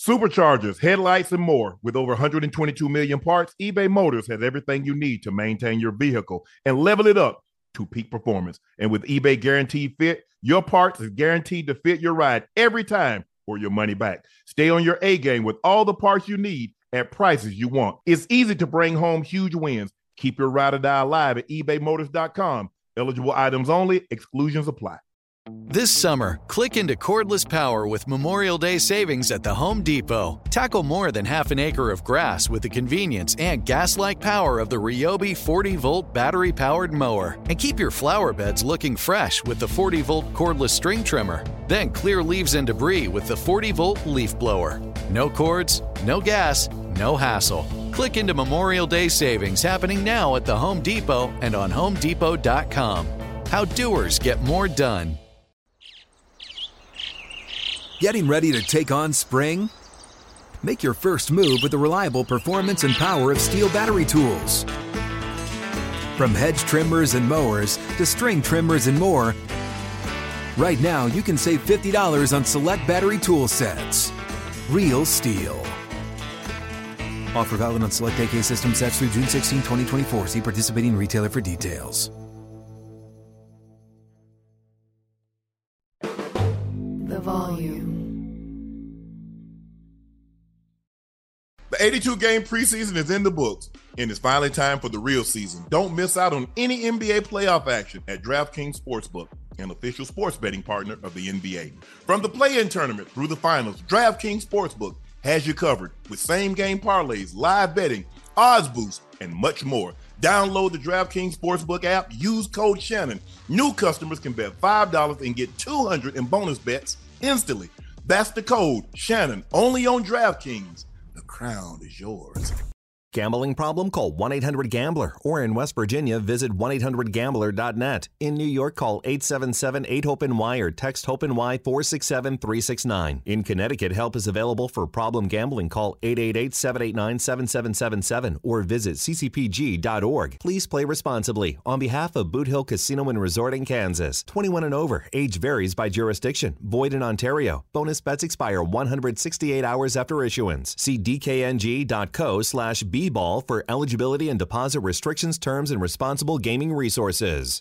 Superchargers, headlights, and more. With over 122 million parts, eBay Motors has everything you need to maintain your vehicle and level it up to peak performance. And with eBay Guaranteed Fit, your parts is guaranteed to fit your ride every time or your money back. Stay on your A game with all the parts you need at prices you want. It's easy to bring home huge wins. Keep your ride or die alive at ebaymotors.com. Eligible items only. Exclusions apply. This summer, click into cordless power with Memorial Day savings at the Home Depot. Tackle more than half an acre of grass with the convenience and gas-like power of the Ryobi 40-volt battery-powered mower. And keep your flower beds looking fresh with the 40-volt cordless string trimmer. Then clear leaves and debris with the 40-volt leaf blower. No cords, no gas, no hassle. Click into Memorial Day savings happening now at the Home Depot and on HomeDepot.com. How doers get more done. Getting ready to take on spring? Make your first move with the reliable performance and power of Steel battery tools. From hedge trimmers and mowers to string trimmers and more, right now you can save $50 on select battery tool sets. Real Steel. Offer valid on select AK system sets through June 16, 2024. See participating retailer for details. The volume. The 82-game preseason is in the books, and it's finally time for the real season. Don't miss out on any NBA playoff action at DraftKings Sportsbook, an official sports betting partner of the NBA. From the play-in tournament through the finals, DraftKings Sportsbook has you covered with same-game parlays, live betting, odds boosts, and much more. Download the DraftKings Sportsbook app, use code Shannon. New customers can bet $5 and get $200 in bonus bets instantly. That's the code Shannon, only on DraftKings. The crown is yours. Gambling problem? Call 1-800-GAMBLER. Or in West Virginia, visit 1-800-GAMBLER.net. In New York, call 877-8-HOPE-NY or text HOPE-NY 467-369. In Connecticut, help is available for problem gambling. Call 888-789-7777 or visit ccpg.org. Please play responsibly. On behalf of Boot Hill Casino and Resort in Kansas. 21 and over. Age varies by jurisdiction. Void in Ontario. Bonus bets expire 168 hours after issuance. See dkng.co/bball for eligibility and deposit restrictions, terms, and responsible gaming resources.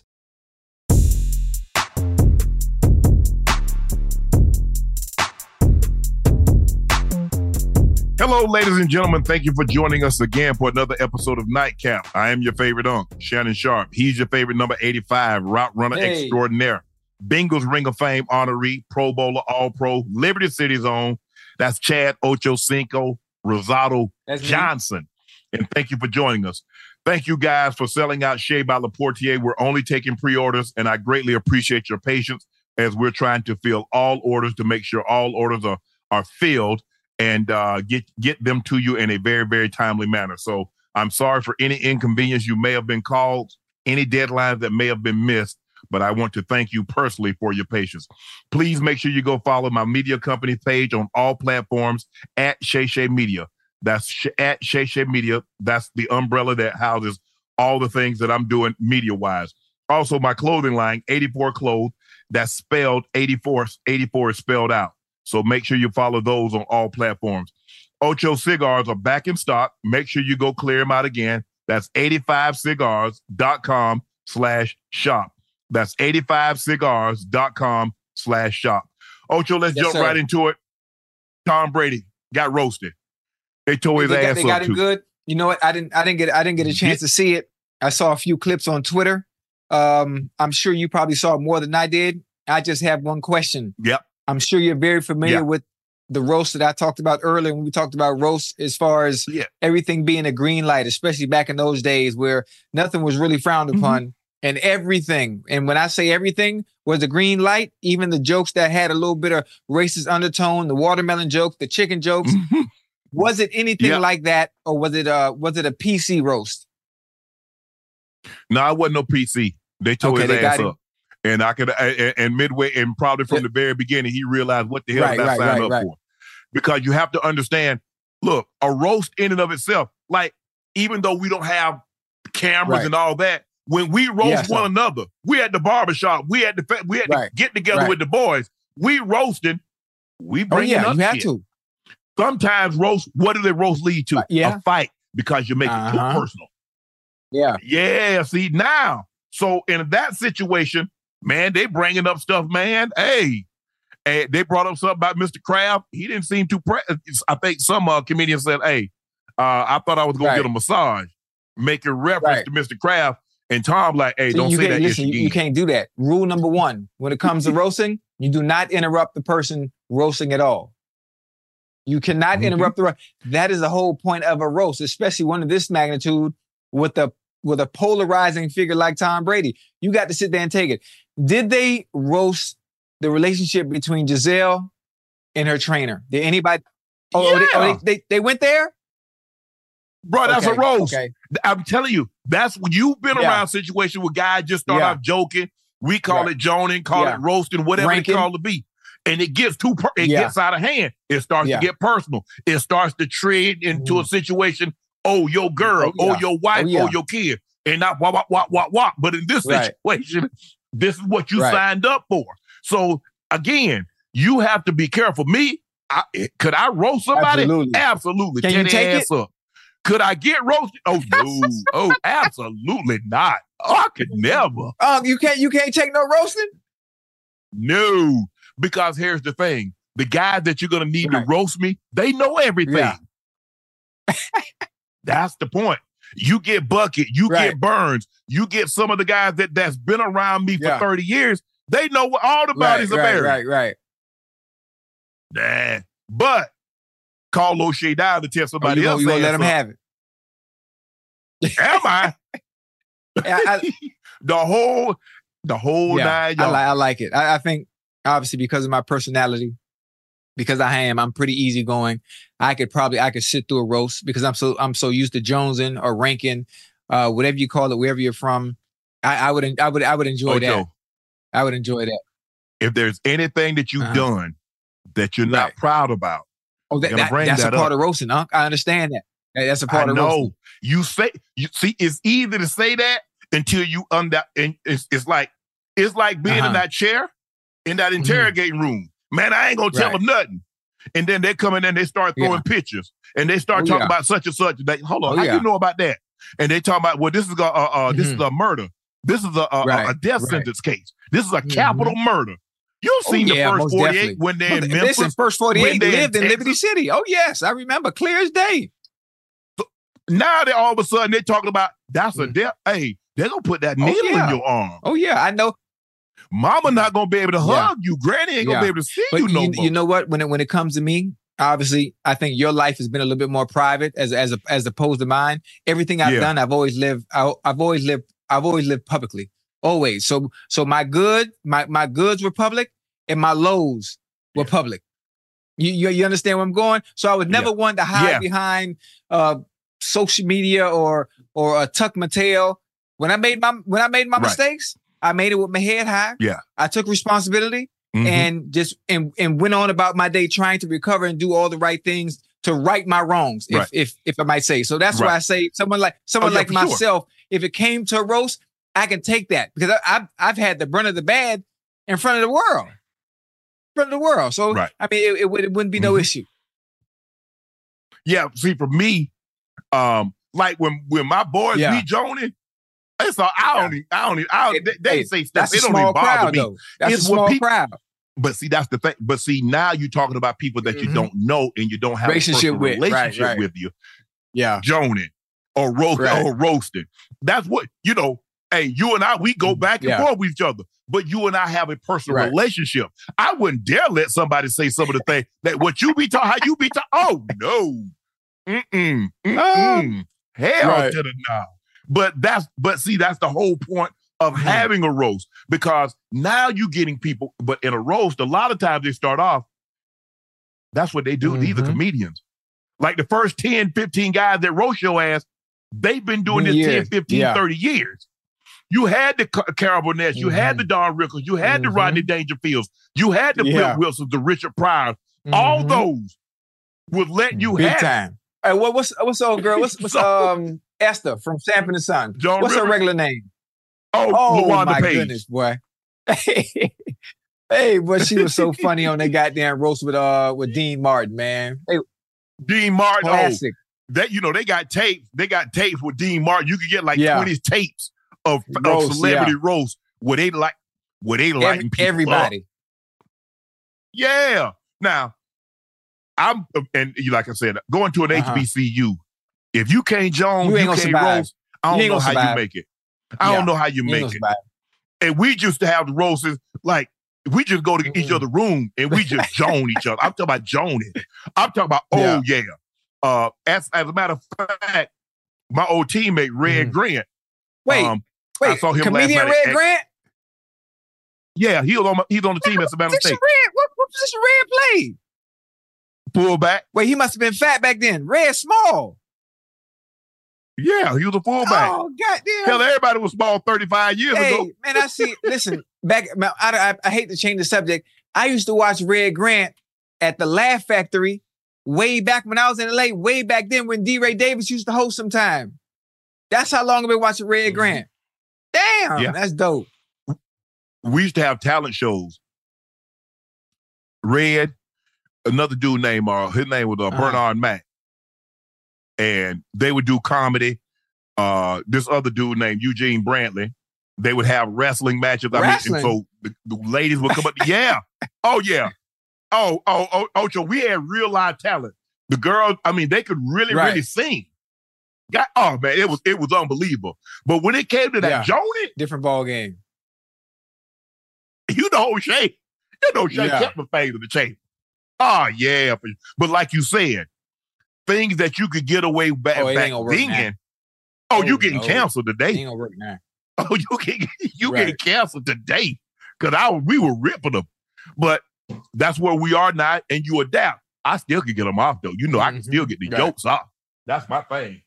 Hello, ladies and gentlemen. Thank you for joining us again for another episode of Nightcap. I am your favorite uncle, Shannon Sharp. He's your favorite number 85 route runner extraordinaire. Bengals Ring of Fame honoree, Pro Bowler, All-Pro, Liberty City's own. That's Chad Ochocinco Rosado Johnson. And thank you for joining us. Thank you guys for selling out Shea by Laportier. We're only taking pre-orders, and I greatly appreciate your patience as we're trying to fill all orders to make sure all orders are filled and get them to you in a very, very timely manner. So I'm sorry for any inconvenience you may have been called, any deadlines that may have been missed, but I want to thank you personally for your patience. Please make sure you go follow my media company page on all platforms at Shay Media. That's at Shay Media. That's the umbrella that houses all the things that I'm doing media-wise. Also, my clothing line, 84 Clothes, that's spelled 84. 84 is spelled out. So make sure you follow those on all platforms. Ocho Cigars are back in stock. Make sure you go clear them out again. That's 85cigars.com/shop. That's 85cigars.com/shop. Ocho, let's jump right into it. Tom Brady got roasted. They tore his ass up. They got him good. You know what? I didn't get a chance to see it. I saw a few clips on Twitter. I'm sure you probably saw more than I did. I just have one question. Yep. I'm sure you're very familiar with the roast that I talked about earlier when we talked about roast as far as everything being a green light, especially back in those days where nothing was really frowned upon and everything. And when I say everything was a green light, even the jokes that had a little bit of racist undertone, the watermelon jokes, the chicken jokes, was it anything like that, or was it a PC roast? No, it wasn't no PC. They tore his ass up. And I could, and midway, and probably from the very beginning, he realized what the hell did I sign up for? Because you have to understand, look, a roast in and of itself, like, even though we don't have cameras and all that, when we roast one another, we at the barbershop, we had to get together with the boys, we roasting, we bring it up. You have to. Sometimes roast, what do they roast lead to? Yeah. A fight because you make it too personal. Yeah. Yeah, see, now. So in that situation, man, they bringing up stuff, man. Hey, they brought up something about Mr. Kraft. He didn't seem too I think some comedian said, hey, I thought I was going to get a massage, making reference to Mr. Kraft. And Tom like, hey, don't say that. Listen, you can't do that. Rule number 1, when it comes to roasting, you do not interrupt the person roasting at all. You cannot interrupt the roast. That is the whole point of a roast, especially one of this magnitude with a polarizing figure like Tom Brady. You got to sit there and take it. Did they roast the relationship between Giselle and her trainer? Did anybody? They went there? Bro, that's a roast. Okay. I'm telling you, that's when you've been around a situation where guys just start off joking. We call it joning, call it roasting, whatever they call it to be. And it gets gets out of hand. It starts to get personal. It starts to tread into a situation, your girl, your wife, your kid. And not wop. But in this situation, this is what you signed up for. So again, you have to be careful. Me, could I roast somebody? Absolutely. Can you take ass up. Could I get roasted? Oh no! Oh, absolutely not. Oh, I could never. You can't take no roasting? No, because here's the thing: the guys that you're gonna need to roast me, they know everything. Yeah. That's the point. You get Bucket, you get Burns, you get some of the guys that's been around me for 30 years. They know what all the bodies are buried. Right. Nah, but call O'Shea down to tell somebody else. You gonna let him have it? Am I? The whole 9 yards. I like it. I think obviously because of my personality, because I'm pretty easygoing. I could sit through a roast because I'm so used to jonesing or ranking, whatever you call it, wherever you're from. I would enjoy that. I would enjoy that. If there's anything that you've done that you're not proud about, that's a part of roasting, Unc. I understand that. That's a part of roasting. You see, it's easy to say that until you and it's like being in that chair in that interrogating room. Man, I ain't gonna tell them nothing. And then they come in and they start throwing pictures and they start talking about such and such. Hold on, how you know about that? And they talk about, well, this is this is a murder. This is a death sentence case. This is a capital murder. You've seen the first 48 definitely. When they're in Memphis. Listen, first 48 lived in Liberty City. Oh yes, I remember clear as day. So now they all of a sudden they're talking about that's a death. Hey, they're gonna put that needle in your arm. Oh yeah, I know. Mama not gonna be able to hug you. Granny ain't gonna be able to see you no more. You know what? When it comes to me, obviously, I think your life has been a little bit more private as opposed to mine. Everything I've done, I've always lived publicly. Always. So my goods were public and my lows were public. You understand where I'm going? So I was never one to hide behind social media or tuck my tail. When I made my mistakes, I made it with my head high. Yeah. I took responsibility and went on about my day trying to recover and do all the right things to right my wrongs, if I might say. So that's why I say someone like myself, if it came to a roast, I can take that because I've had the brunt of the bad in front of the world. So I mean, it wouldn't be no issue. Yeah. See, for me, like when my boys be joning, it's all they say stuff. It don't even bother me. That's a small crowd. But see, that's the thing. But see, now you're talking about people that you don't know and you don't have a relationship with you. Yeah. Joning or roasting. That's what, hey, you and I, we go back and forth with each other. But you and I have a personal relationship. I wouldn't dare let somebody say some of the things that what you be talking, how you be talking. Oh, no. Hell to the no. But see, that's the whole point of having a roast, because now you're getting people, but in a roast, a lot of times they start off, that's what they do. These are comedians. Like the first 10, 15 guys that roast your ass, they've been doing this 10, 15, 30 years. You had the Carol Burnett, you had the Don Rickles, you had the Rodney Dangerfields, you had the Flip Wilsons, the Richard Pryor. All those would let you big have time. Hey, what's old girl? What's Esther from Sanford and Son? What's her regular name? Oh, LaWanda my Page. Goodness, boy. Hey, but she was so funny on that goddamn roast with Dean Martin, man. Dean Martin. Classic. That they got tapes. They got tapes with Dean Martin. You could get like 20 tapes of celebrity roast where they lighting people everybody. Up. Yeah. Now, like I said, going to an HBCU. If you can't Jones, you can't roast. I don't know how you make it. I don't know how you make it. And we used to have the roasts like we just go to each other's room and we just Joan each other. I'm talking about Joning. I'm talking about as a matter of fact, my old teammate Red Grant. Wait, I saw him comedian last night Red Grant. Yeah, he's on the team at Savannah State. What position Red played? Fullback. Wait, he must have been fat back then. Red small. Yeah, he was a fullback. Oh, goddamn. Hell, everybody was small 35 years ago. Man, I see. Listen, I hate to change the subject. I used to watch Red Grant at the Laugh Factory way back when I was in LA, way back then when D. Ray Davis used to host sometime. That's how long I've been watching Red Grant. Damn, that's dope. We used to have talent shows. Red, another dude named, his name was Bernard Mack. And they would do comedy. This other dude named Eugene Brantley. They would have wrestling matches. Wrestling? So the ladies would come up. Yeah. Oh, yeah. So we had real live talent. The girls, they could really sing. Man, it was unbelievable. But when it came to that Joni, different ball game. Shay. Shay kept the fade of the chamber. Oh, yeah. But like you said, things that you could get away back then. You getting canceled today. Ain't gonna work now. Oh, you getting canceled today. Because we were ripping them. But that's where we are now, and you adapt. I still can get them off, though. I can still get the jokes off. That's my thing.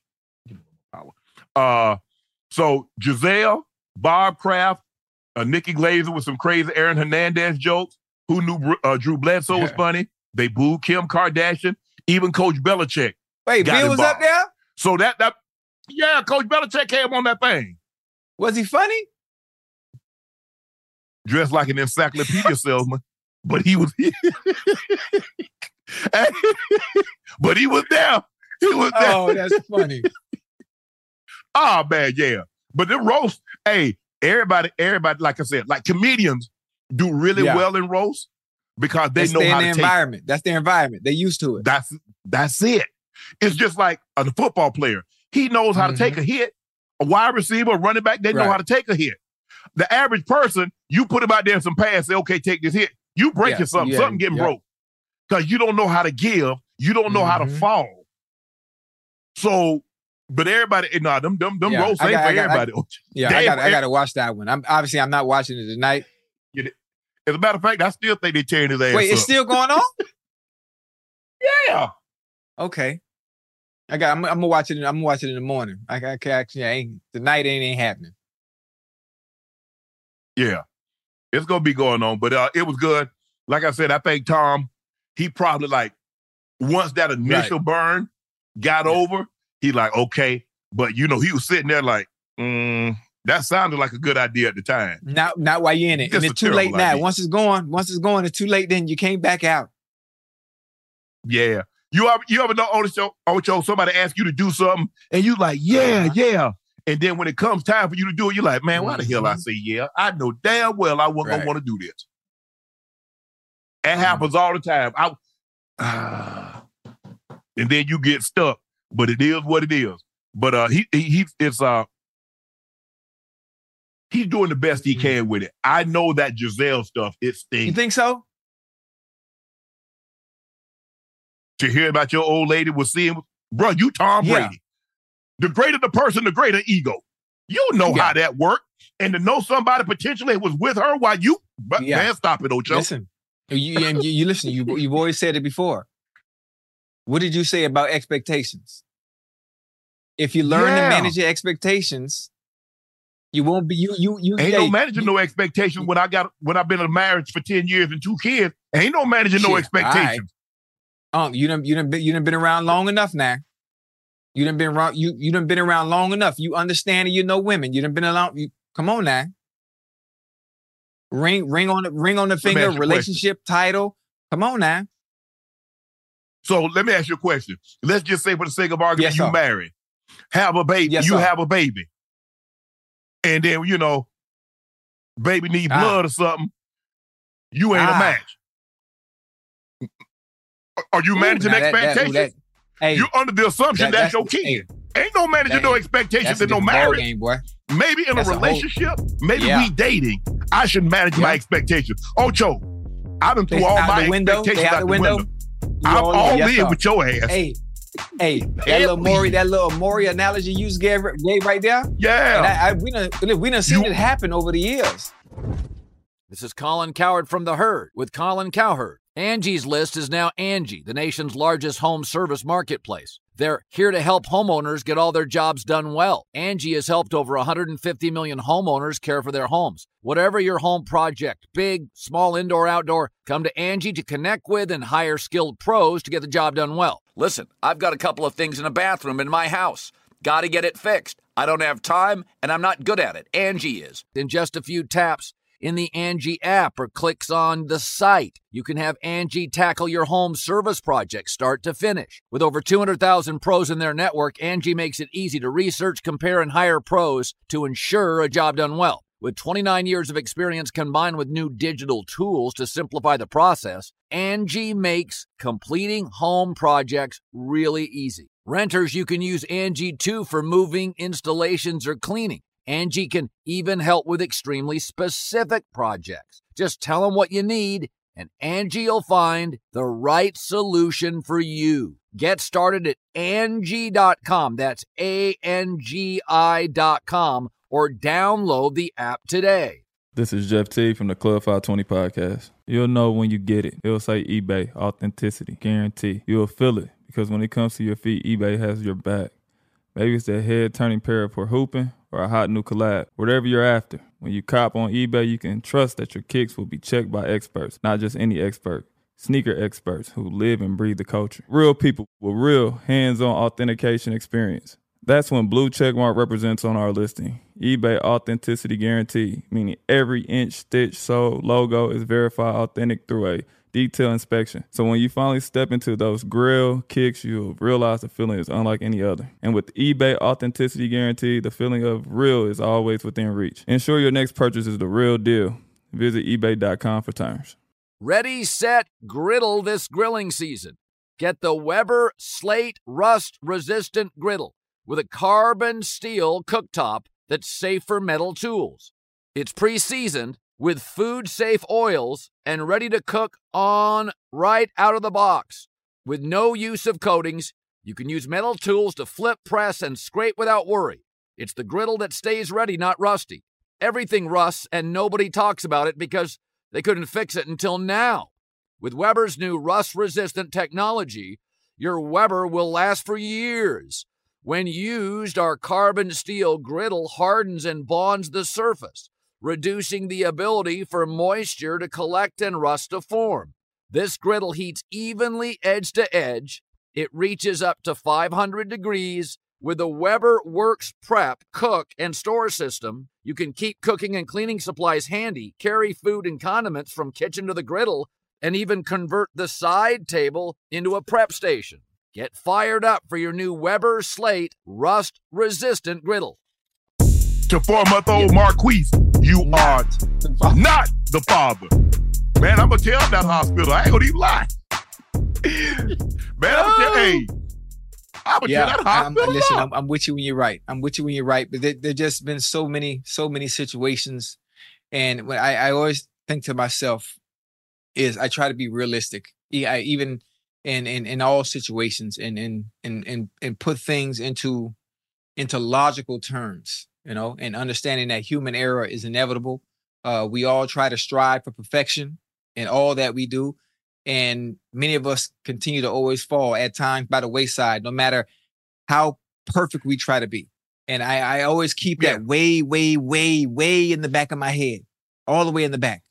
So Giselle, Bob Kraft, Nikki Glaser with some crazy Aaron Hernandez jokes. Who knew Drew Bledsoe was funny? They booed Kim Kardashian. Even Coach Belichick. Wait, Bill was up there? So Coach Belichick came on that thing. Was he funny? Dressed like an encyclopedia salesman, but he was but he was there. He was there. Oh, that's funny. Oh, man, yeah. But the roast, everybody, like I said, like comedians do really well in roast because they know how to take environment. That's their environment. They're used to it. That's it. It's just like a football player. He knows how to take a hit. A wide receiver, a running back, they know how to take a hit. The average person, you put him out there in some pass, say, okay, take this hit. You breaking something. Something getting broke. Because you don't know how to give. You don't know how to fall. So, but everybody, them roasts ain't for everybody. I got to watch that one. I'm not watching it tonight. As a matter of fact, I still think they're tearing his ass Wait, it's up. still going on? Yeah. Okay. I'm gonna watch it. I'm gonna watch it in the morning. Tonight ain't happening. Yeah, it's gonna be going on, but it was good. Like I said, I think Tom, he probably once that initial burn got over, he okay, but he was sitting there that sounded like a good idea at the time. Not while you're in it, and it's too late now. Once it's gone, it's too late. Then you can't back out. Yeah. You ever know on the show somebody asks you to do something and you yeah. And then when it comes time for you to do it, you're like, man, why the hell I say yeah? I know damn well I wasn't going to want to do this. It happens all the time. And then you get stuck. But it is what it is. But he's doing the best he can with it. I know that Giselle stuff, it stings. You think so? To hear about your old lady was seeing, bro, you Tom Brady. The greater the person, the greater ego. You know how that worked. And to know somebody potentially was with her while man, stop it, Ocho. Listen, you listen, you've always said it before. What did you say about expectations? If you learn to manage your expectations, you won't be you ain't no managing no expectations when I've been in a marriage for 10 years and 2 kids. Ain't no managing no expectations. You done been around long enough now. You done been around long enough. You understand and you know women. You done been around. Come on now. Ring on the finger. Relationship title. Come on now. So let me ask you a question. Let's just say for the sake of argument, you marry, have a baby, have a baby. And then, baby need blood or something. You ain't a match. Are you managing expectations? You're under the assumption that's your kid. Ain't no managing no expectations in no marriage. Game, boy. Maybe in a relationship, maybe we dating, I should manage my expectations. Ocho, I've been through all my expectations out the window. I'm all in with your ass. Hey, that little Maury analogy you just gave right there. Yeah. And we done seen it happen over the years. This is Colin Cowherd from The Herd with Colin Cowherd. Angie's List is now Angie, the nation's largest home service marketplace. They're here to help homeowners get all their jobs done well. Angie has helped over 150 million homeowners care for their homes. Whatever your home project, big, small, indoor, outdoor, come to Angie to connect with and hire skilled pros to get the job done well. Listen, I've got a couple of things in a bathroom in my house. Got to get it fixed. I don't have time, and I'm not good at it. Angie is. In just a few taps, in the Angie app or clicks on the site, you can have Angie tackle your home service project start to finish. With over 200,000 pros in their network, Angie makes it easy to research, compare, and hire pros to ensure a job done well. With 29 years of experience combined with new digital tools to simplify the process, Angie makes completing home projects really easy. Renters, you can use Angie too for moving, installations, or cleaning. Angie can even help with extremely specific projects. Just tell them what you need, and Angie will find the right solution for you. Get started at Angie.com. That's ANGI.com, or download the app today. This is Jeff T from the Club 520 podcast. You'll know when you get it. It'll say eBay, authenticity, guarantee. You'll feel it, because when it comes to your feet, eBay has your back. Maybe it's that head-turning pair for hooping or a hot new collab. Whatever you're after, when you cop on eBay, you can trust that your kicks will be checked by experts, not just any expert. Sneaker experts who live and breathe the culture. Real people with real hands-on authentication experience. That's when blue checkmark represents on our listing. eBay Authenticity Guarantee, meaning every inch, stitch, sole, logo is verified authentic through a detailed inspection. So when you finally step into those grill kicks, you'll realize the feeling is unlike any other. And with eBay Authenticity Guarantee, the feeling of real is always within reach. Ensure your next purchase is the real deal. Visit ebay.com for terms. Ready, set, griddle this grilling season. Get the Weber Slate rust-resistant griddle with a carbon steel cooktop that's safe for metal tools. It's pre-seasoned with food-safe oils and ready to cook on right out of the box. With no use of coatings, you can use metal tools to flip, press, and scrape without worry. It's the griddle that stays ready, not rusty. Everything rusts, and nobody talks about it because they couldn't fix it until now. With Weber's new rust-resistant technology, your Weber will last for years. When used, our carbon steel griddle hardens and bonds the surface, reducing the ability for moisture to collect and rust to form. This griddle heats evenly edge to edge. It reaches up to 500 degrees. With the Weber Works Prep, Cook, and Store system, you can keep cooking and cleaning supplies handy, carry food and condiments from kitchen to the griddle, and even convert the side table into a prep station. Get fired up for your new Weber Slate rust-resistant griddle. To 4-month-old Marquise, you are not the father. Man, I'm going to tell that hospital. I ain't going to even lie. Man, I'm going to tell, hey, I'm going to tell that hospital. Listen, I'm with you when you're right. I'm with you when you're right. But there just been so many situations. And what I always think to myself is I try to be realistic. Even in all situations and put things into logical terms, and understanding that human error is inevitable. We all try to strive for perfection in all that we do. And many of us continue to always fall at times by the wayside, no matter how perfect we try to be. And I always keep that way, way, way, way in the back of my head, all the way in the back.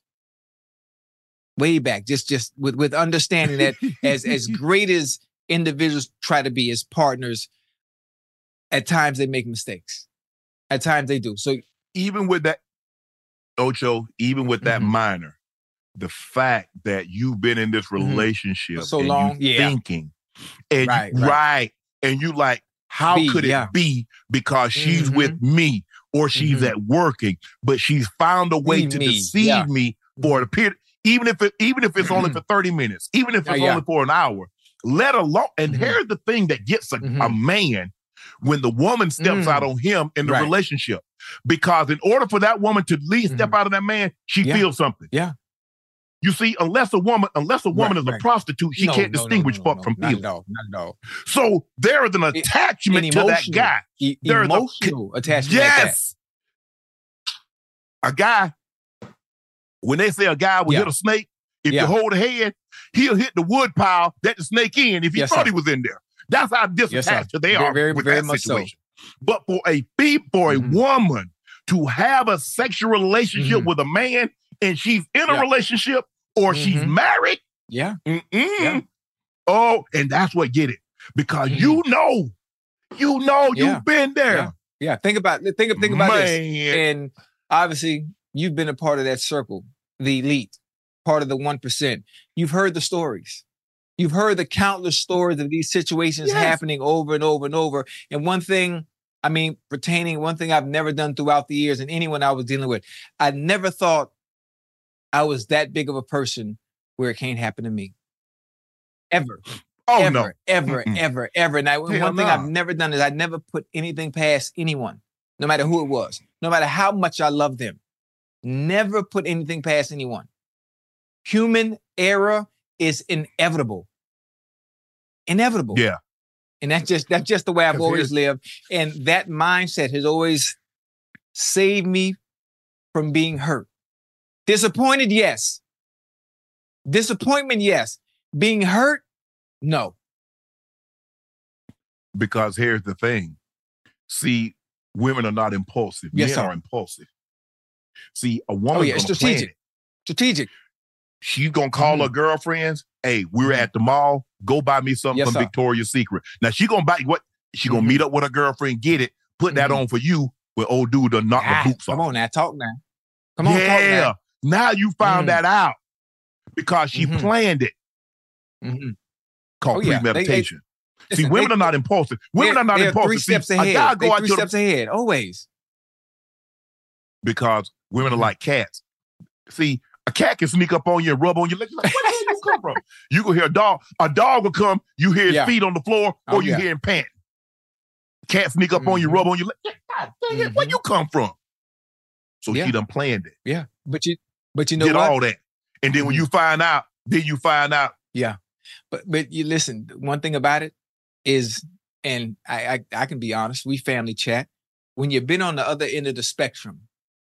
Way back, just with understanding that as great as individuals try to be as partners, at times they make mistakes. At times they do. So even with that, Ocho, even with that minor, the fact that you've been in this relationship so long, thinking And right. And you like, how could it be? Because she's with me or she's at working, but she's found a way to deceive me for a period, even if it's only for 30 minutes, even if it's only for an hour, let alone. And here's the thing that gets a man when the woman steps out on him in the relationship, because in order for that woman to at least step out of that man, she feels something. Yeah. You see, unless a woman is a prostitute, she can't distinguish fuck from feelings. Not at all. So there is an attachment to that guy. There's emotional attachment. Yes. A guy, when they say a guy will hit a snake, if you hold a head, he'll hit the wood pile that the snake in if he thought he was in there. That's how disattached they are with that situation. So. But for a woman to have a sexual relationship with a man, and she's in a relationship or she's married. Yeah. Oh, and that's what get it. Because you know, you've been there. Yeah. Think about this. And obviously, you've been a part of that circle, the elite, part of the 1%. You've heard the stories. You've heard the countless stories of these situations happening over and over and over. And one thing I've never done throughout the years and anyone I was dealing with, I never thought I was that big of a person where it can't happen to me. Ever. Oh, ever, no. Ever. And one thing I've never done is I never put anything past anyone, no matter who it was, no matter how much I love them. Never put anything past anyone. Human error is inevitable. Yeah. And that's just the way I've always lived. And that mindset has always saved me from being hurt. Disappointed, yes. Disappointment, yes. Being hurt, no. Because here's the thing. See, women are not impulsive. Men are impulsive. See, a woman's gonna plan it. Strategic. She's gonna call her girlfriends. Hey, we're at the mall. Go buy me something from Victoria's Secret. Now she gonna buy what? She gonna meet up with her girlfriend, get it, put that on for you. When old dude done knock the boots off. Come on now, talk now. Come on, talk now. Now you found that out because she planned it. Called premeditation. See, women are not impulsive. Women are not impulsive. 3 steps ahead. A guy go out 3 steps ahead, always. Because women are like cats. See, a cat can sneak up on you and rub on your leg. Like, where the hell you come from? You go hear a dog. A dog will come. You hear his feet on the floor, or you hear him pant. Cat sneak up on you, rub on your leg. God dang it, where you come from? So she done planned it. Yeah, but you know did what? all that, and then when you find out, Yeah, but you listen. One thing about it is, and I can be honest. We family chat. When you've been on the other end of the spectrum,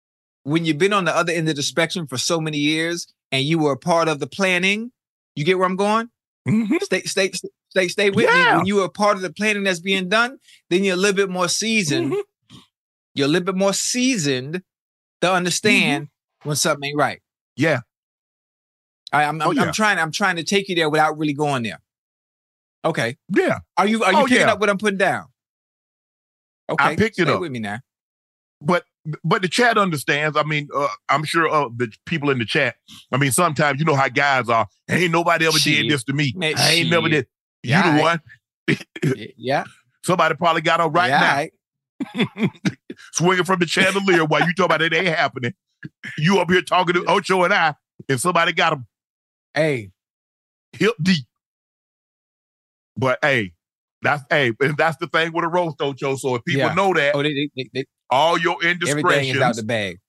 for so many years, and you were a part of the planning, you get where I'm going? Stay with me. When you were a part of the planning that's being done, then you're a little bit more seasoned. You're a little bit more seasoned to understand when something ain't right. Yeah. I'm trying to take you there without really going there. Okay. Yeah. Are you picking up what I'm putting down? Okay. I picked it up. Stay with me now. But the chat understands. I mean, I'm sure the people in the chat. I mean, sometimes you know how guys are. Ain't nobody ever did this to me. I ain't never did. You the one. Yeah. Somebody probably got her right now. Swinging from the chandelier while you talk about it ain't happening. You up here talking to Ocho and I, and somebody got him. Hey. Hip deep. But that's the thing with a roast, Ocho. So if people know that, they all your indiscretions, everything is out the bag.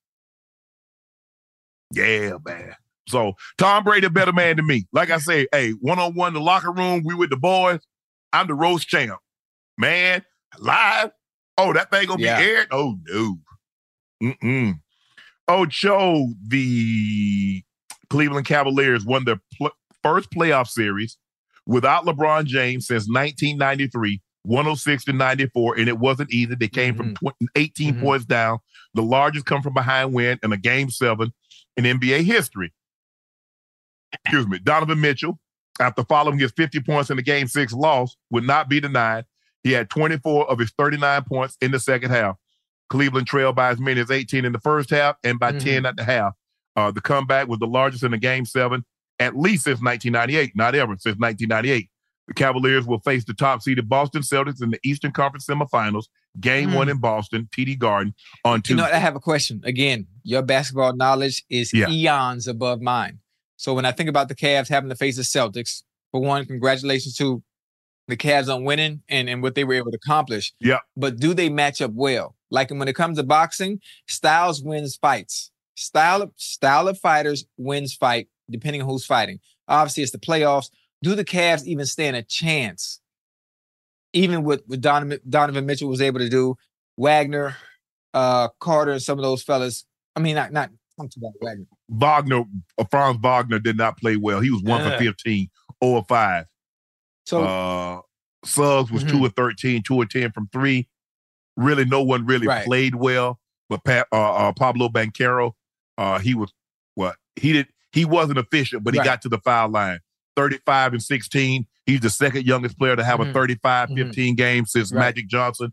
Yeah, man. So Tom Brady a better man than me. Like I say, one-on-one in the locker room, we with the boys. I'm the roast champ. Man, live. Oh, that thing gonna be aired? Oh, no. Ocho, the Cleveland Cavaliers won their first playoff series without LeBron James since 1993, 106-94, and it wasn't easy. They came from 18 points down, the largest come from behind win in a Game 7 in NBA history. Excuse me. Donovan Mitchell, after following his 50 points in the Game 6 loss, would not be denied. He had 24 of his 39 points in the second half. Cleveland trailed by as many as 18 in the first half and by 10 at the half. The comeback was the largest in the Game 7, at least since 1998, not ever, since 1998. The Cavaliers will face the top-seeded Boston Celtics in the Eastern Conference semifinals. Game 1 in Boston, TD Garden, on Tuesday. I have a question. Again, your basketball knowledge is eons above mine. So when I think about the Cavs having to face the Celtics, for one, congratulations to the Cavs on winning and what they were able to accomplish. Yeah. But do they match up well? Like when it comes to boxing, styles wins fights. Style of fighters wins fight, depending on who's fighting. Obviously, it's the playoffs. Do the Cavs even stand a chance? Even with Donovan Mitchell was able to do, Wagner, Carter, and some of those fellas. I mean, not I'm talking about Wagner. Franz Wagner did not play well. He was 1 for 15, 0 of 5. So Suggs was 2 of 13, 2 of 10 from 3. Really, no one really played well. But Pablo Banchero, he wasn't efficient, but he got to the foul line. 35 and 16. He's the second youngest player to have a 35-15 game since Magic Johnson,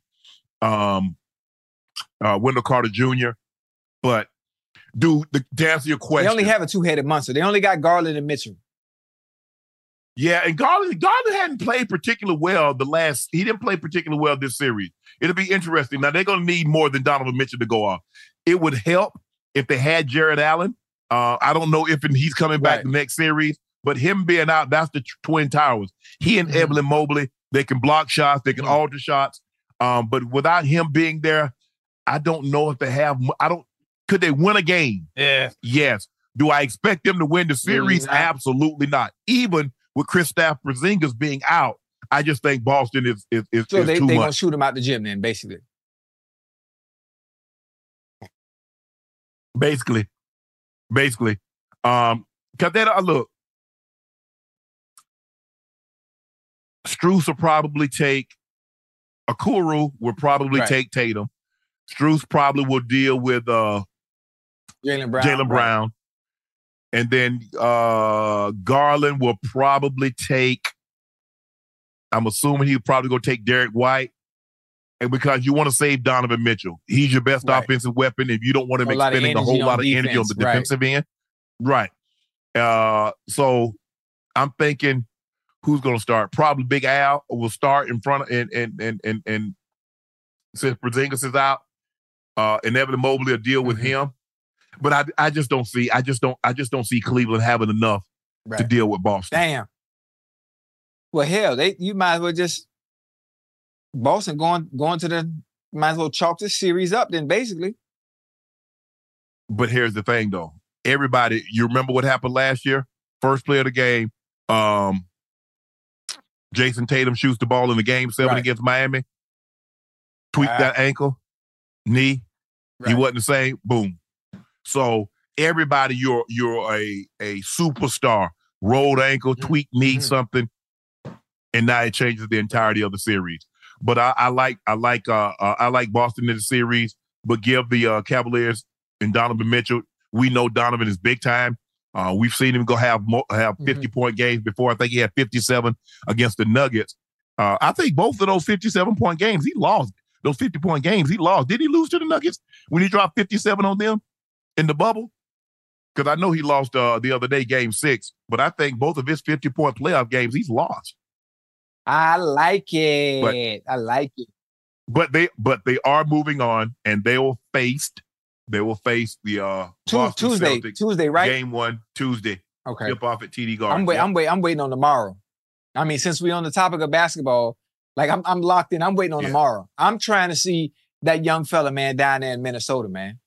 Wendell Carter Jr. But, dude, to answer your question. They only have a two-headed monster. They only got Garland and Mitchell. Yeah, and Garland hadn't played particularly well he didn't play particularly well this series. It'll be interesting. Now, they're going to need more than Donovan Mitchell to go off. It would help if they had Jared Allen. I don't know if he's coming back the next series, but him being out, that's the Twin Towers. He and Evelyn Mobley, they can block shots, they can alter shots. But without him being there, I don't know if they have could they win a game? Yeah. Yes. Do I expect them to win the series? Absolutely not. Even with Kristaps Porzingis being out, I just think Boston is so too much. So they're going to shoot him out the gym then, basically. Basically. Because look, Strus will probably take Okoro will probably take Tatum. Strus probably will deal with Jaylen Brown. And then Garland will probably take, I'm assuming he'll probably go take Derek White. And because you want to save Donovan Mitchell. He's your best offensive weapon if you don't want him expending a whole lot of energy on the defensive end. Right. So I'm thinking, who's going to start? Probably Big Al will start in front of, and since Porzingis is out, inevitably Mobley will deal with him. But I just don't see see Cleveland having enough to deal with Boston. Damn. Well, hell, you might as well just Boston going to might as well chalk this series up then, basically. But here's the thing, though. Everybody, you remember what happened last year? First play of the game, Jason Tatum shoots the ball in the game 7 against Miami. Tweaked that ankle, knee. He wasn't the same. Boom. So everybody, you're a superstar. Rolled ankle, tweaked knee, something, and now it changes the entirety of the series. But I like Boston in the series, but give the Cavaliers and Donovan Mitchell. We know Donovan is big time. We've seen him go have 50-point games before. I think he had 57 against the Nuggets. I think both of those 57-point games, he lost. Those 50-point games, he lost. Did he lose to the Nuggets when he dropped 57 on them in the bubble? Because I know he lost the other day, Game 6. But I think both of his 50-point playoff games, he's lost. I like it. I like it. But they are moving on, and they will face the Boston Celtics. Tuesday, right? Game 1 Tuesday. Okay. Tip off at TD Garden. I'm waiting on tomorrow. I mean, since we're on the topic of basketball, like I'm locked in. I'm waiting on tomorrow. I'm trying to see that young fella, man, down there in Minnesota, man.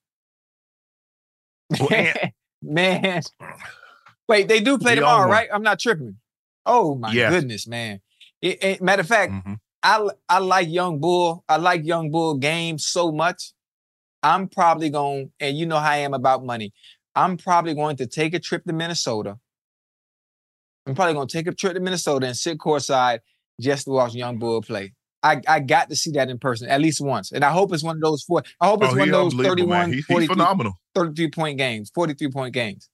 Man. Wait, they do play tomorrow, right? I'm not tripping. Oh my goodness, man. Matter of fact, I like Young Bull. I like Young Bull games so much. I'm probably going, and you know how I am about money. I'm probably going to take a trip to Minnesota. I'm probably going to take a trip to Minnesota and sit courtside just to watch Young Bull play. I got to see that in person at least once. And I hope it's one of those one of those 31, he's phenomenal. 33-point games, 43-point games.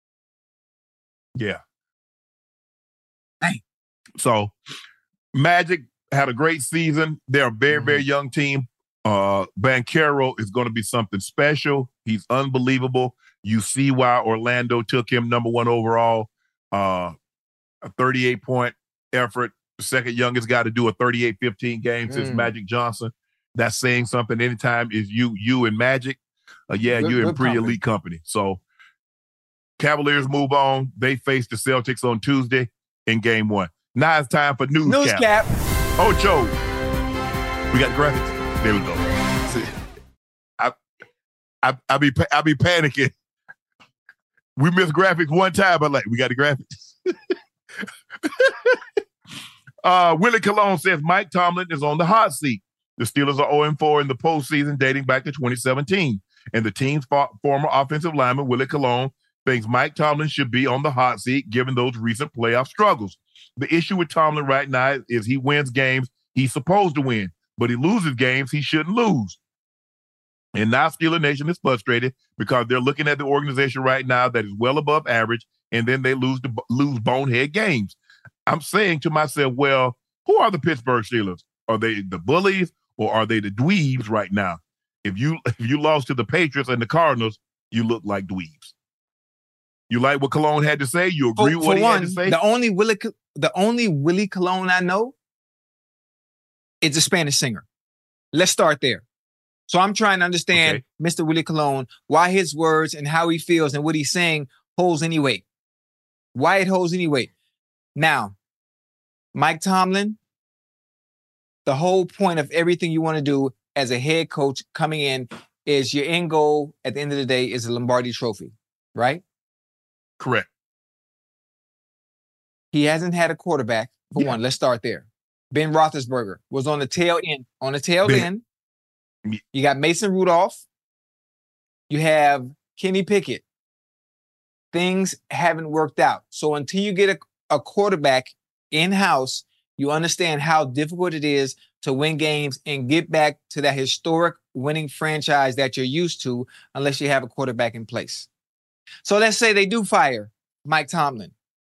Yeah. Dang. So Magic had a great season. They're a very, very young team. Banchero is going to be something special. He's unbelievable. You see why Orlando took him number 1 overall. A 38-point effort. the second youngest guy to do a 38-15 game since Magic Johnson. That's saying something. Anytime is you and Magic, you're in pretty elite company. So Cavaliers move on. They face the Celtics on Tuesday in game 1. Now it's time for news cap. Ocho. We got the graphics. There we go. See, I be panicking. We missed graphics one time, but we got the graphics. Willie Colon says Mike Tomlin is on the hot seat. The Steelers are 0-4 in the postseason dating back to 2017. And the team's former offensive lineman, Willie Colon, thinks Mike Tomlin should be on the hot seat given those recent playoff struggles. The issue with Tomlin right now is he wins games he's supposed to win, but he loses games he shouldn't lose. And now Steeler Nation is frustrated because they're looking at the organization right now that is well above average, and then they lose bonehead games. I'm saying to myself, well, who are the Pittsburgh Steelers? Are they the bullies or are they the dweebs right now? If you lost to the Patriots and the Cardinals, you look like dweebs. You like what Colon had to say? You agree with what he had to say? The only Willie Colon I know is a Spanish singer. Let's start there. So I'm trying to understand Mr. Willie Colon, why his words and how he feels and what he's saying holds any weight. Why it holds any weight. Now, Mike Tomlin, the whole point of everything you want to do as a head coach coming in is your end goal at the end of the day is a Lombardi trophy, right? Correct. He hasn't had a quarterback, for one. Let's start there. Ben Roethlisberger was on the tail end. You got Mason Rudolph. You have Kenny Pickett. Things haven't worked out. So until you get a quarterback in-house, you understand how difficult it is to win games and get back to that historic winning franchise that you're used to unless you have a quarterback in place. So let's say they do fire Mike Tomlin.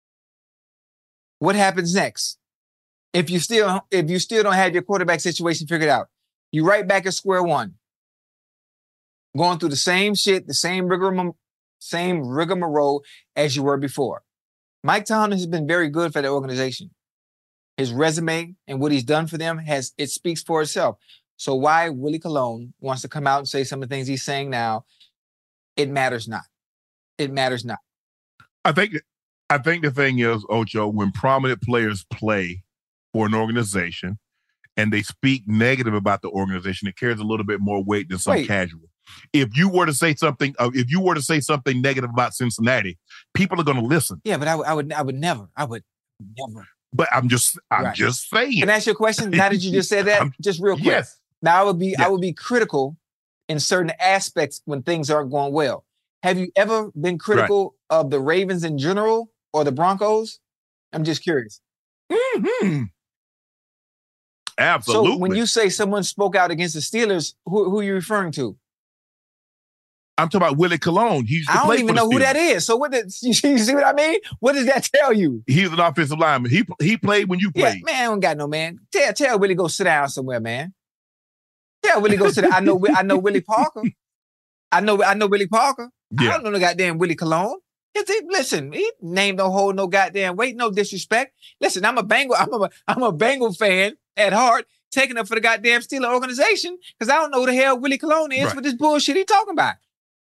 What happens next? If you still don't have your quarterback situation figured out, you right back at square one, going through the same shit, the same rigmarole as you were before. Mike Tomlin has been very good for the organization. His resume and what he's done for them it speaks for itself. So why Willie Colon wants to come out and say some of the things he's saying now, it matters not. It matters not. I think the thing is, Ocho, when prominent players play for an organization and they speak negative about the organization, it carries a little bit more weight than some casual. If you were to say something negative about Cincinnati, people are going to listen. Yeah, but I would never. But I'm just saying. Can I ask you a question? Now that you just said that, just real quick. Yes. Now I would be critical in certain aspects when things aren't going well. Have you ever been critical of the Ravens in general or the Broncos? I'm just curious. Mm-hmm. Absolutely. So when you say someone spoke out against the Steelers, who are you referring to? I'm talking about Willie Colon. I don't even know who that is. So you see what I mean? What does that tell you? He's an offensive lineman. He played when you played. Yeah, man, I don't got no man. Tell Willie go sit down somewhere, man. Tell Willie go sit down. I know Willie Parker. I know Willie Parker. Yeah. I don't know no goddamn Willie Colon. Listen, he named no hold no goddamn weight, no disrespect. Listen, I'm a Bengal fan at heart, taking up for the goddamn Steeler organization because I don't know who the hell Willie Colon is with this bullshit he talking about.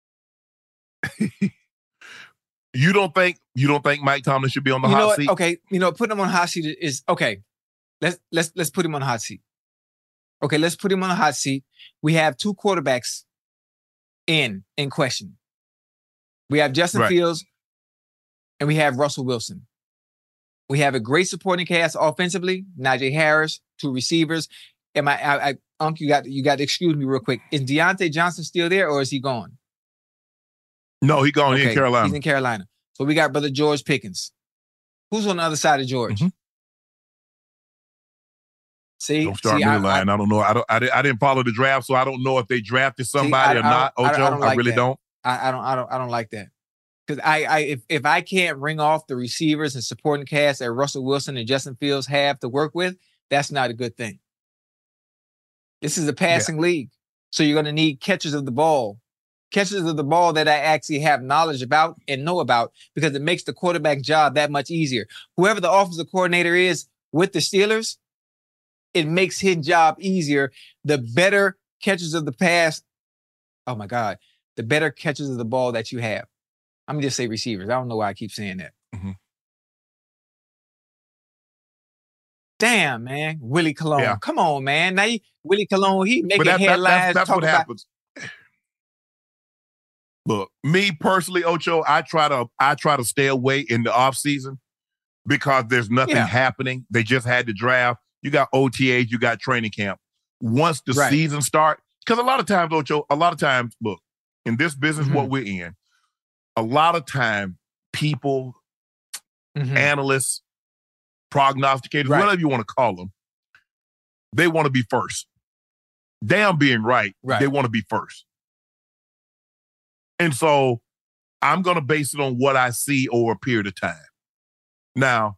You don't think Mike Tomlin should be on the hot seat? Okay, putting him on the hot seat is okay. Let's put him on the hot seat. Okay, let's put him on the hot seat. We have two quarterbacks in question. We have Justin Fields and we have Russell Wilson. We have a great supporting cast offensively. Najee Harris, two receivers. Unc, you got to excuse me real quick. Is Deontay Johnson still there or is he gone? No, he's gone. He's in Carolina. He's in Carolina. So we got brother George Pickens. Who's on the other side of George? Mm-hmm. See, don't start me lying. I don't know. I didn't follow the draft, so I don't know if they drafted somebody or not. Ocho, I really don't. I don't like that because if I can't ring off the receivers and supporting cast that Russell Wilson and Justin Fields have to work with, that's not a good thing. This is a passing league, so you're going to need catchers of the ball that I actually have knowledge about and know about because it makes the quarterback job that much easier. Whoever the offensive coordinator is, with the Steelers, it makes his job easier. The better catches of the pass, oh my God, the better catches of the ball that you have. I'm going to just say receivers. I don't know why I keep saying that. Mm-hmm. Damn, man. Willie Colon. Yeah. Come on, man. Now, Willie Colon, he making headlines. That's what happens. Look, me personally, Ocho, I try to stay away in the offseason because there's nothing happening. They just had the draft. You got OTAs, you got training camp. Once the season starts, because a lot of times, Ocho, look, in this business, what we're in, a lot of time, people, analysts, prognosticators, whatever you want to call them, they want to be first. Damn being right, they want to be first. And so I'm going to base it on what I see over a period of time. Now,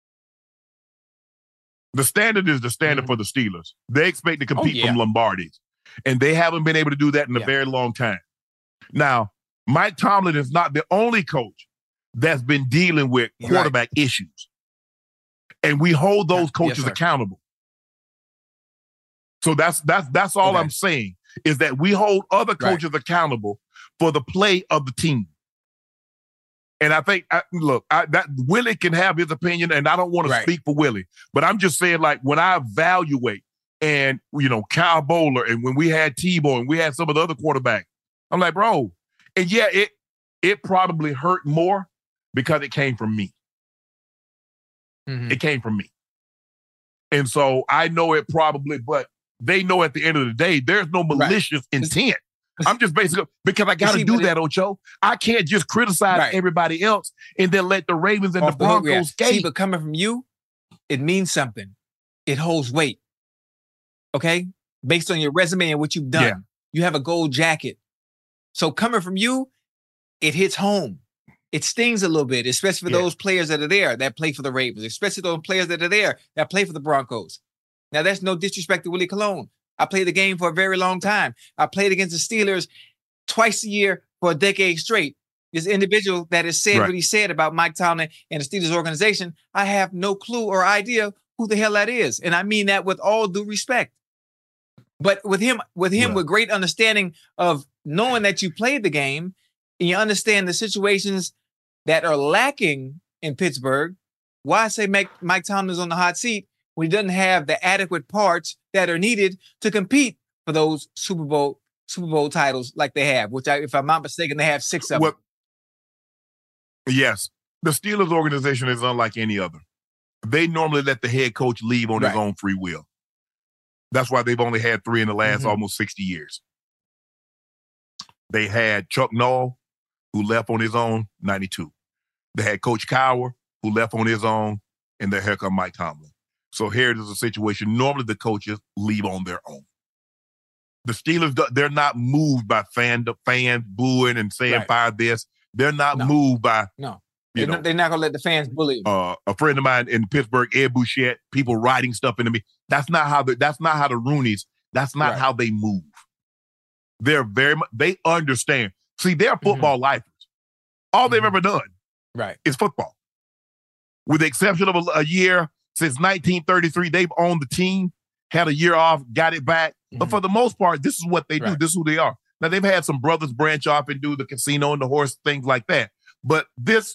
the standard is the standard for the Steelers. They expect to compete from Lombardi's, and they haven't been able to do that in a very long time. Now, Mike Tomlin is not the only coach that's been dealing with quarterback issues. And we hold those coaches accountable. So that's all I'm saying, is that we hold other coaches accountable for the play of the team. And I think, that Willie can have his opinion, and I don't want to speak for Willie, but I'm just saying, like, when I evaluate, and, Kyle Bowler, and when we had Tebow, and we had some of the other quarterbacks, I'm like, bro, and it probably hurt more because it came from me. It came from me. And so I know it probably, but they know at the end of the day, there's no malicious intent. I'm just basically, because I got to do that, Ocho. I can't just criticize everybody else and then let the Ravens and the Broncos skate. See, but coming from you, it means something. It holds weight. Okay? Based on your resume and what you've done. Yeah. You have a gold jacket. So coming from you, it hits home. It stings a little bit, especially for those players that are there that play for the Ravens, especially those players that are there that play for the Broncos. Now, that's no disrespect to Willie Colon. I played the game for a very long time. I played against the Steelers twice a year for a decade straight. This individual that has said what he said about Mike Tomlin and the Steelers organization, I have no clue or idea who the hell that is. And I mean that with all due respect. But with him with great understanding of knowing that you played the game and you understand the situations that are lacking in Pittsburgh, why say Mike Tomlin's on the hot seat when he doesn't have the adequate parts that are needed to compete for those Super Bowl titles like they have, which, if I'm not mistaken, they have 6 of them. Yes. The Steelers organization is unlike any other. They normally let the head coach leave on his own free will. That's why they've only had 3 in the last almost 60 years. They had Chuck Noll, who left on his own, 92. They had Coach Cowher, who left on his own, and their here come Mike Tomlin. So here it is a situation. Normally the coaches leave on their own. The Steelers, they're not moved by fans booing and saying fire this. They're not moved by they're not going to let the fans bully them. A friend of mine in Pittsburgh, Ed Bouchette, people writing stuff into me. That's not how the Roonies. That's not how they move. They're they understand. See, they're football lifers. All they've ever done is football. With the exception of a year since 1933, they've owned the team, had a year off, got it back. But for the most part, this is what they do. This is who they are. Now, they've had some brothers branch off and do the casino and the horse, things like that. But this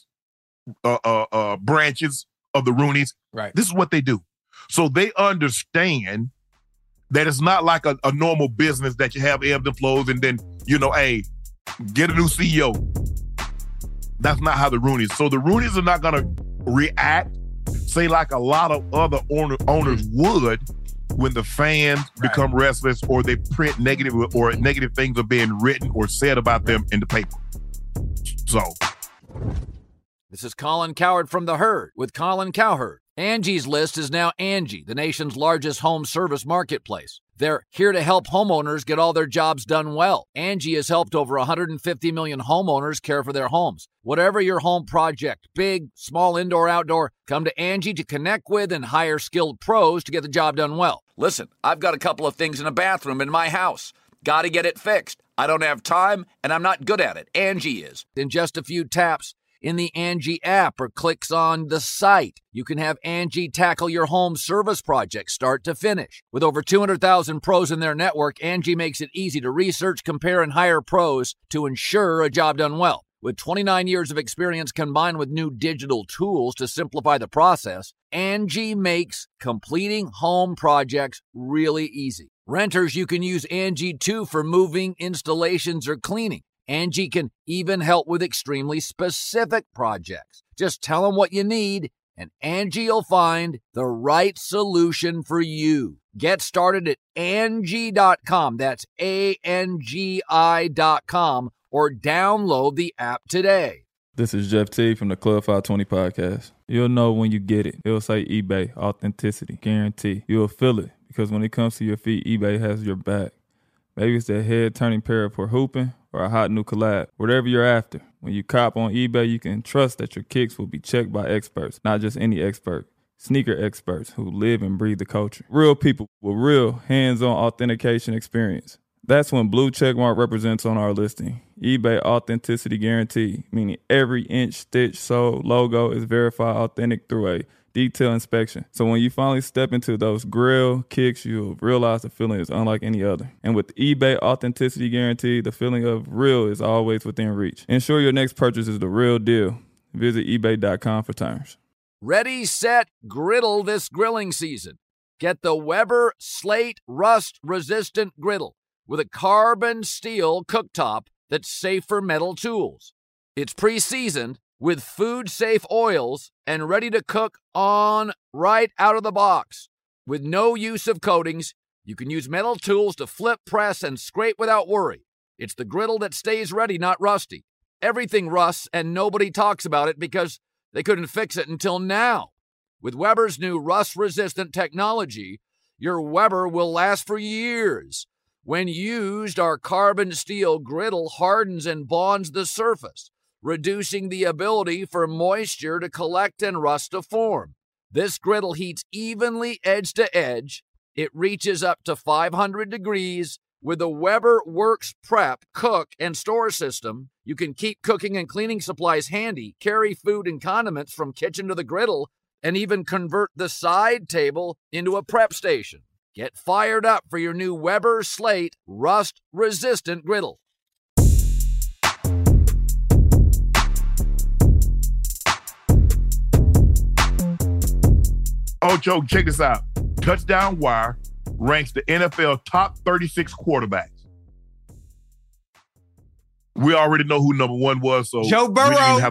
branches of the Roonies, this is what they do. So they understand that it's not like a normal business that you have ebbs and flows and then, hey, get a new CEO. That's not how the Roonies. So the Roonies are not going to react, say like a lot of other owners would, when the fans become restless or they print negative or negative things are being written or said about them in the paper. So. This is Colin Cowherd from The Herd with Colin Cowherd. Angie's List is now Angie, the nation's largest home service marketplace. They're here to help homeowners get all their jobs done well. Angie has helped over 150 million homeowners care for their homes. Whatever your home project, big, small, indoor, outdoor, come to Angie to connect with and hire skilled pros to get the job done well. Listen, I've got a couple of things in a bathroom in my house. Got to get it fixed. I don't have time, and I'm not good at it. Angie is. In just a few taps, in the Angie app or clicks on the site. You can have Angie tackle your home service project start to finish. With over 200,000 pros in their network, Angie makes it easy to research, compare, and hire pros to ensure a job done well. With 29 years of experience combined with new digital tools to simplify the process, Angie makes completing home projects really easy. Renters, you can use Angie too for moving, installations, or cleaning. Angie can even help with extremely specific projects. Just tell them what you need, and Angie will find the right solution for you. Get started at Angie.com. That's ANGI.com, or download the app today. This is Jeff T from the Club 520 podcast. You'll know when you get it. It'll say eBay, authenticity, guarantee. You'll feel it because when it comes to your feet, eBay has your back. Maybe it's that head-turning pair for hooping or a hot new collab. Whatever you're after, when you cop on eBay, you can trust that your kicks will be checked by experts, not just any expert. Sneaker experts who live and breathe the culture. Real people with real hands-on authentication experience. That's when blue checkmark represents on our listing. eBay authenticity guarantee, meaning every inch, stitch, sole, logo is verified authentic through a detailed inspection. So when you finally step into those grill kicks, you'll realize the feeling is unlike any other. And with eBay authenticity guarantee, the feeling of real is always within reach. Ensure your next purchase is the real deal. Visit ebay.com for terms. Ready, set, griddle this grilling season. Get the Weber Slate rust-resistant griddle with a carbon steel cooktop that's safe for metal tools. It's pre-seasoned with food-safe oils and ready to cook on right out of the box. With no use of coatings, you can use metal tools to flip, press, and scrape without worry. It's the griddle that stays ready, not rusty. Everything rusts, and nobody talks about it because they couldn't fix it until now. With Weber's new rust-resistant technology, your Weber will last for years. When used, our carbon steel griddle hardens and bonds the surface, reducing the ability for moisture to collect and rust to form. This griddle heats evenly edge to edge. It reaches up to 500 degrees. With the Weber Works Prep, Cook, and Store system, you can keep cooking and cleaning supplies handy, carry food and condiments from kitchen to the griddle, and even convert the side table into a prep station. Get fired up for your new Weber Slate rust-resistant griddle. Oh, Joe, check this out. Touchdown Wire ranks the NFL top 36 quarterbacks. We already know who number one was, so Joe Burrow. We didn't even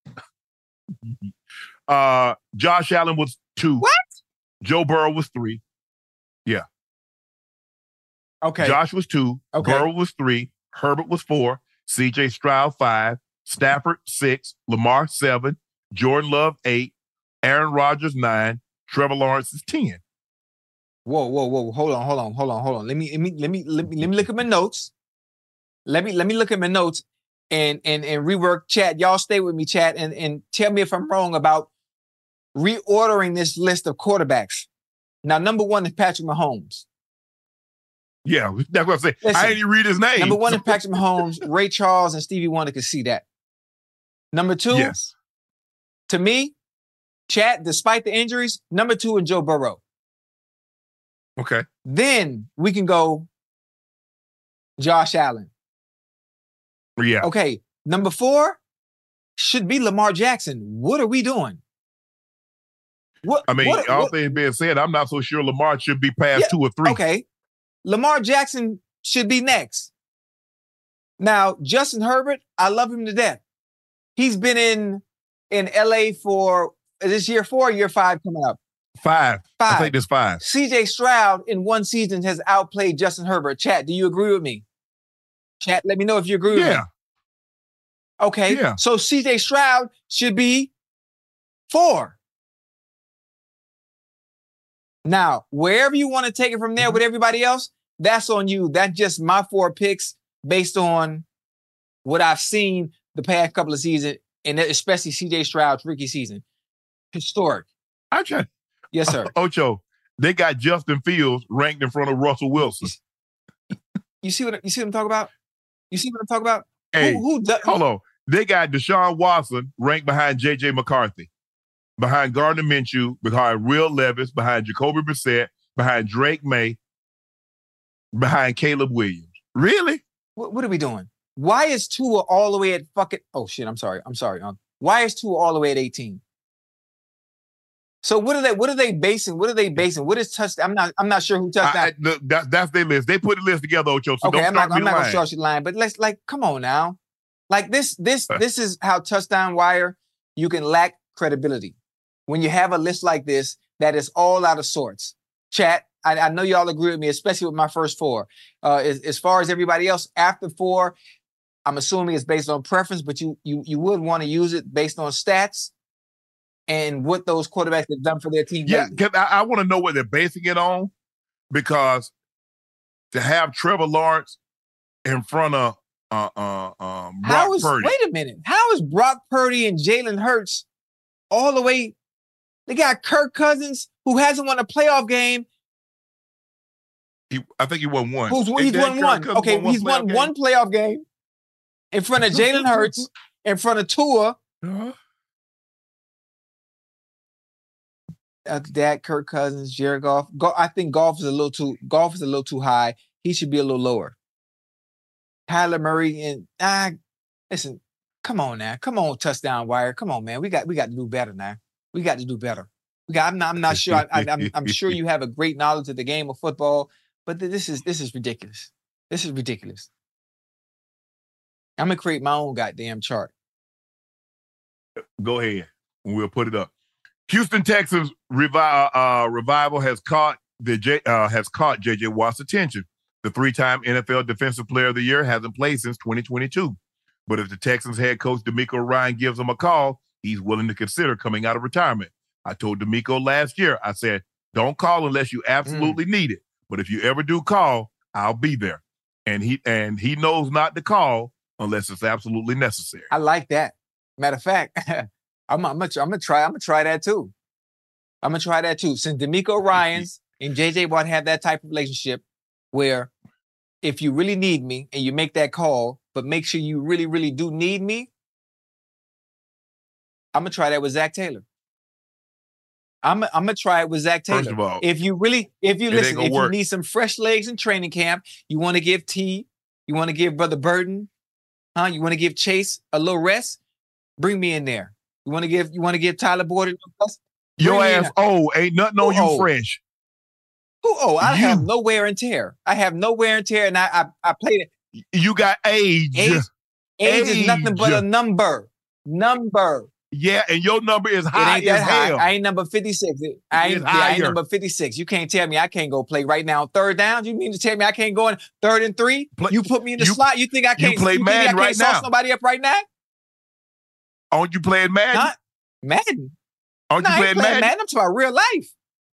have to. Josh Allen was 2. What? Joe Burrow was 3. Yeah. Okay. Josh was 2. Okay. Burrow was 3. Herbert was 4. C.J. Stroud 5. Stafford 6. Lamar 7. Jordan Love 8. Aaron Rodgers 9. Trevor Lawrence is 10. Whoa. Hold on. Let me look at my notes. Let me look at my notes and rework chat. Y'all stay with me, chat, and tell me if I'm wrong about reordering this list of quarterbacks. Now, number 1 is Patrick Mahomes. Yeah, that's what I'm saying. Listen, I didn't read his name. Number 1 is Patrick Mahomes. Ray Charles and Stevie Wonder could see that. Number 2, yes. To me, chat, despite the injuries, number 2 is Joe Burrow. Okay. Then we can go Josh Allen. Yeah. Okay. Number 4 should be Lamar Jackson. What are we doing? All things being said, I'm not so sure Lamar should be past 2 or 3. Okay. Lamar Jackson should be next. Now, Justin Herbert, I love him to death. He's been in LA for this year 4 or year 5 coming up. 5. I think it's 5. CJ Stroud in one season has outplayed Justin Herbert. Chat, do you agree with me? Chat, let me know if you agree with me. Okay. Yeah. So CJ Stroud should be 4. Now, wherever you want to take it from there with everybody else, that's on you. That's just my 4 picks based on what I've seen the past couple of seasons, and especially CJ Stroud's rookie season. Historic. Yes, sir. Ocho, they got Justin Fields ranked in front of Russell Wilson. You see what I'm talking about? You see what I'm talking about? Hey, hold on. They got Deshaun Watson ranked behind J.J. McCarthy, behind Gardner Minshew, behind Will Levis, behind Jacoby Brissett, behind Drake May, behind Caleb Williams. Really? What are we doing? Why is Tua all the way at fucking... Oh, shit, I'm sorry. Why is Tua all the way at 18? So what are they basing? What is touchdown? I'm not sure who touchdown. That's their list. They put the list together, Ocho. So okay, I'm not gonna start you lying, but let's come on now. Like this is how touchdown wire you can lack credibility. When you have a list like this that is all out of sorts. Chat, I know y'all agree with me, especially with my first four. As far as everybody else, after four, I'm assuming it's based on preference, but you would want to use it based on stats and what those quarterbacks have done for their team. Yeah, because I want to know what they're basing it on, because to have Trevor Lawrence in front of Brock Purdy. Wait a minute. How is Brock Purdy and Jalen Hurts all the way? They got Kirk Cousins, who hasn't won a playoff game. I think he won one. He's won one. Okay, he's won one playoff game in front of Jalen Hurts, in front of Tua. That Kirk Cousins, Jared Goff. I think Goff is a little too high. He should be a little lower. Kyler Murray and listen, come on now. Come on, touchdown wire. Come on, man. We got to do better now. We got to do better. I'm not sure. I'm sure you have a great knowledge of the game of football, but this is ridiculous. This is ridiculous. I'm gonna create my own goddamn chart. Go ahead. We'll put it up. Houston Texans revival has caught J.J. Watt's attention. The three-time NFL Defensive Player of the Year hasn't played since 2022. But if the Texans head coach DeMeco Ryan gives him a call, he's willing to consider coming out of retirement. I told DeMeco last year, I said, don't call unless you absolutely need it. But if you ever do call, I'll be there. And he knows not to call unless it's absolutely necessary. I like that. Matter of fact, I'm gonna try that too. I'm gonna try that too. Since DeMeco Ryans and J.J. Watt have that type of relationship where if you really need me and you make that call, but make sure you really, really do need me, I'm gonna try that with Zach Taylor. I'm gonna try it with Zach Taylor. First of all, if you need some fresh legs in training camp, you want to give T, you want to give Brother Burton, you want to give Chase a little rest, bring me in there. You want to give Tyler Boyd a rest? Your ass ain't nothing on you fresh. I have no wear and tear. And I played it. You got age. Age is nothing but a number. Yeah, and your number is high as hell. I ain't number 56. I ain't number 56. You can't tell me I can't go play right now on third down. You mean to tell me I can't go in 3rd and 3? You put me in the slot. You think I can't play Madden right now? Sauce somebody up right now? Aren't you playing Madden? Not Madden. Aren't you playing Madden? I'm talking about real life.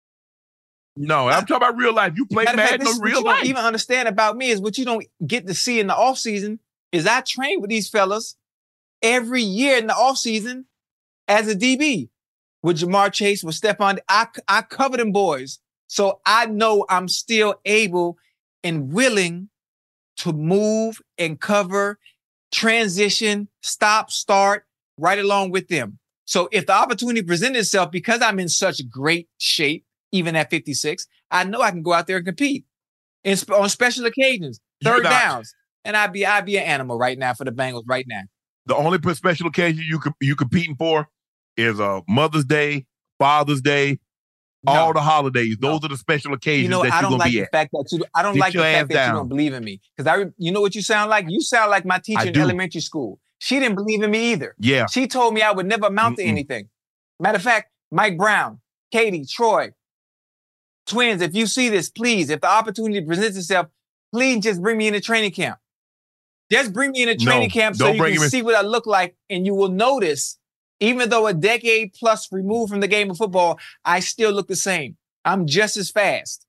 No, I'm talking about real life. You play Madden in real life. What you don't even understand about me is what you don't get to see in the offseason is I train with these fellas every year in the offseason as a DB. With Jamar Chase, with Stephon, I cover them boys. So I know I'm still able and willing to move and cover, transition, stop, start, right along with them. So if the opportunity presents itself, because I'm in such great shape, even at 56, I know I can go out there and compete on special occasions, third downs, and I'd be an animal right now for the Bengals right now. The only special occasion you competing for is Mother's Day, Father's Day, all the holidays. Those are the special occasions that you're going to be at. I don't like the fact that you don't believe in me. Because you know what you sound like? You sound like my teacher in elementary school. She didn't believe in me either. Yeah. She told me I would never amount to anything. Matter of fact, Mike Brown, Katie, Troy, twins, if you see this, please, if the opportunity presents itself, please just bring me in a training camp. Just bring me in a training camp so you can see what I look like, and you will notice, even though a decade plus removed from the game of football, I still look the same. I'm just as fast.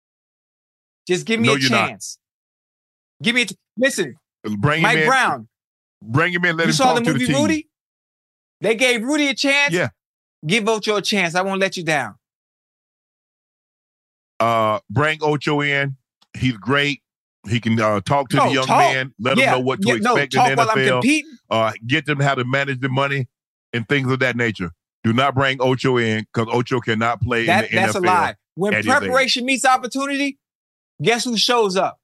Just give me a chance. Give me listen, Mike Brown. Bring him in, let him You talk saw the movie Rudy? They gave Rudy a chance? Yeah. Give Ocho a chance. I won't let you down. Bring Ocho in. He's great. He can talk to the young man, let them know what to expect in the NFL, get them how to manage the money and things of that nature. Do not bring Ocho in because Ocho cannot play in the NFL. That's a lie. When preparation meets opportunity, guess who shows up?